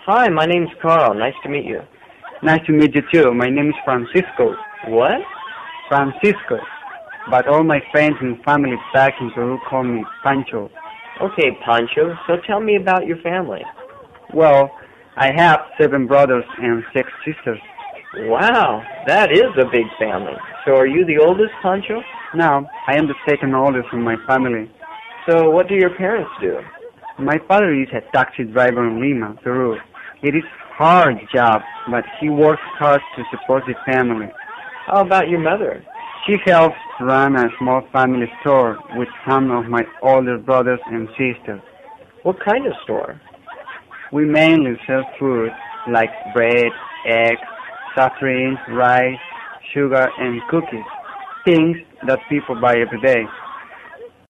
Hi, my name's Carl. Nice to meet you. Nice to meet you too. My name is Francisco. What? Francisco. But all my friends and family back in Peru call me Pancho. Okay, Pancho, so tell me about your family. Well, I have 7 brothers and 6 sisters. Wow, that is a big family. So are you the oldest, Pancho? Now, I am the second oldest in my family. So what do your parents do? My father is a taxi driver in Lima, Peru. It is a hard job, but he works hard to support the family. How about your mother? She helps run a small family store with some of my older brothers and sisters. What kind of store? We mainly sell food like bread, eggs, soft drinks, rice, sugar, and cookies, things that people buy every day.